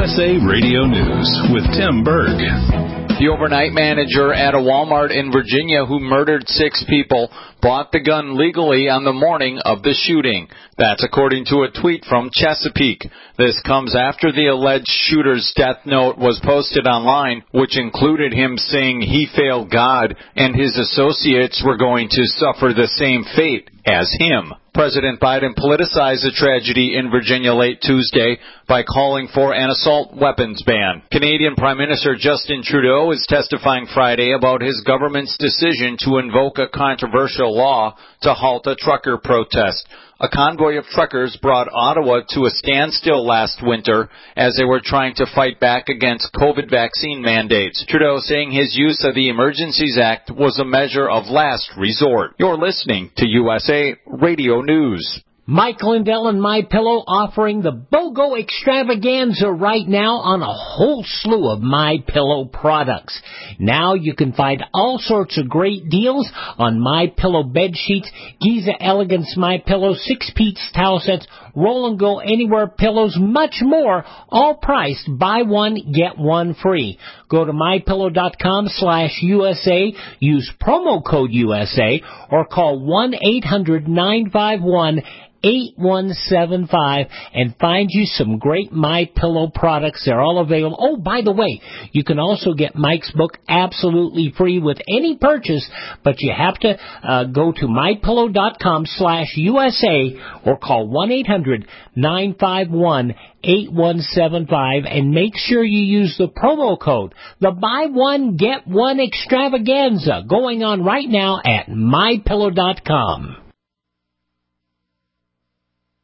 USA Radio News with Tim Berg. The overnight manager at a Walmart in Virginia who murdered 6 people bought the gun legally on the morning of the shooting. That's according to a tweet from Chesapeake. This comes after the alleged shooter's death note was posted online, which included him saying he failed God and his associates were going to suffer the same fate as him. President Biden politicized the tragedy in Virginia late Tuesday by calling for an assault weapons ban. Canadian Prime Minister Justin Trudeau is testifying Friday about his government's decision to invoke a controversial law to halt a trucker protest. A convoy of truckers brought Ottawa to a standstill last winter as they were trying to fight back against COVID vaccine mandates. Trudeau saying his use of the Emergencies Act was a measure of last resort. You're listening to USA Radio News. Mike Lindell and MyPillow offering the BOGO extravaganza right now on a whole slew of MyPillow products. Now you can find all sorts of great deals on MyPillow bed sheets, Giza Elegance MyPillow, 6-piece towel sets, Roll and Go Anywhere pillows, much more, all priced buy one, get one free. Go to mypillow.com/USA, use promo code USA, or call 1-800-951-8175 and find you some great MyPillow products. They're all available. Oh, by the way, you can also get Mike's book absolutely free with any purchase, but you have to go to mypillow.com/USA or call 1-800-951-8175 and make sure you use the promo code. The buy one, get one extravaganza going on right now at mypillow.com.